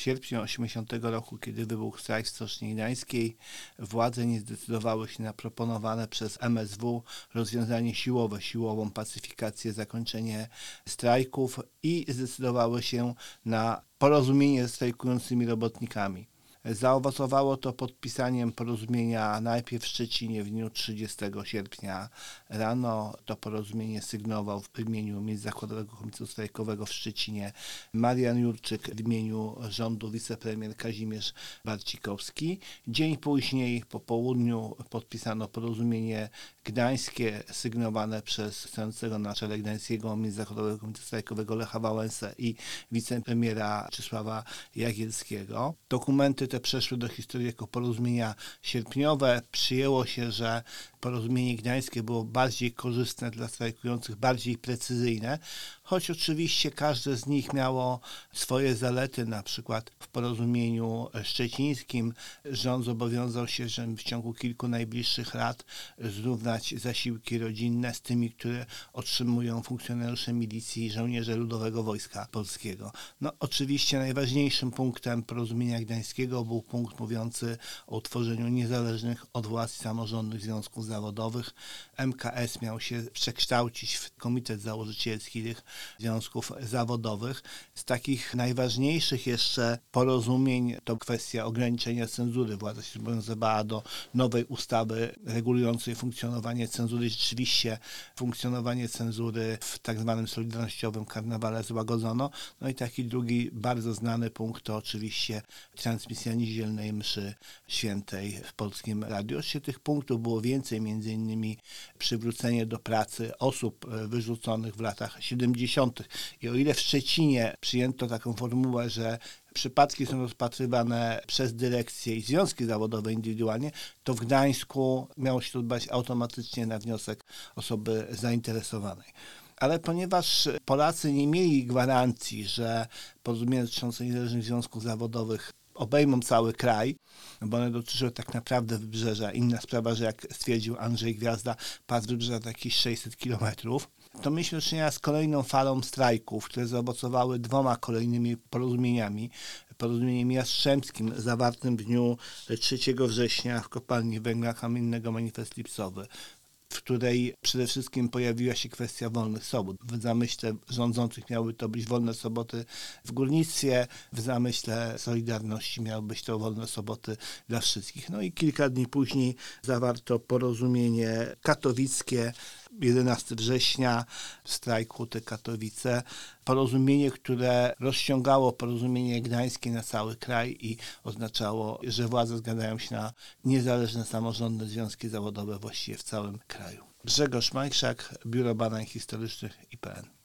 sierpniu 1980 roku, kiedy wybuchł strajk w Stoczni Gdańskiej, władze nie zdecydowały się na proponowane przez MSW rozwiązanie siłowe, siłową pacyfikację, zakończenie strajków i zdecydowały się na porozumienie ze strajkującymi robotnikami. Zaowocowało to podpisaniem porozumienia najpierw w Szczecinie w dniu 30 sierpnia rano. To porozumienie sygnował w imieniu Międzyzakładowego Komitetu Strajkowego w Szczecinie Marian Jurczyk, w imieniu rządu wicepremier Kazimierz Barcikowski. Dzień później, po południu, podpisano porozumienie gdańskie sygnowane przez stojącego na czele Gdańskiego Międzyzakładowego Komitetu Strajkowego Lecha Wałęsę i wicepremiera Czesława Jagielskiego. Dokumenty te przeszły do historii jako porozumienia sierpniowe. Przyjęło się, że porozumienie gdańskie było bardziej korzystne dla strajkujących, bardziej precyzyjne, choć oczywiście każde z nich miało swoje zalety. Na przykład w porozumieniu szczecińskim rząd zobowiązał się, że w ciągu kilku najbliższych lat zrównać zasiłki rodzinne z tymi, które otrzymują funkcjonariusze milicji i żołnierze Ludowego Wojska Polskiego. Oczywiście najważniejszym punktem porozumienia gdańskiego był punkt mówiący o utworzeniu niezależnych od władz samorządnych związków zawodowych. MKS miał się przekształcić w komitet założycielski tych związków zawodowych. Z takich najważniejszych jeszcze porozumień to kwestia ograniczenia cenzury. Władza się zobowiązywała do nowej ustawy regulującej funkcjonowanie cenzury. Rzeczywiście funkcjonowanie cenzury w tak zwanym solidarnościowym karnawale złagodzono. I taki drugi bardzo znany punkt to oczywiście transmisja niedzielnej mszy świętej w Polskim Radiu. Oczywiście tych punktów było więcej, między innymi przywrócenie do pracy osób wyrzuconych w latach 70. I o ile w Szczecinie przyjęto taką formułę, że przypadki są rozpatrywane przez dyrekcję i związki zawodowe indywidualnie, to w Gdańsku miało się to odbywać automatycznie na wniosek osoby zainteresowanej. Ale ponieważ Polacy nie mieli gwarancji, że porozumienia dotyczące niezależnych związków zawodowych obejmą cały kraj, bo one dotyczyły tak naprawdę Wybrzeża. Inna sprawa, że jak stwierdził Andrzej Gwiazda, pas Wybrzeża to jakieś 600 kilometrów. To mieliśmy do czynienia z kolejną falą strajków, które zaowocowały dwoma kolejnymi porozumieniami. Porozumieniem jastrzębskim zawartym w dniu 3 września w kopalni węgla kamiennego Manifest Lipcowy, w której przede wszystkim pojawiła się kwestia wolnych sobot. W zamyśle rządzących miały to być wolne soboty w górnictwie, w zamyśle Solidarności miały być to wolne soboty dla wszystkich. I kilka dni później zawarto porozumienie katowickie, 11 września, strajk Huty Katowice. Porozumienie, które rozciągało porozumienie gdańskie na cały kraj i oznaczało, że władze zgadzają się na niezależne samorządne związki zawodowe właściwie w całym kraju. Grzegorz Majszak, Biuro Badań Historycznych IPN.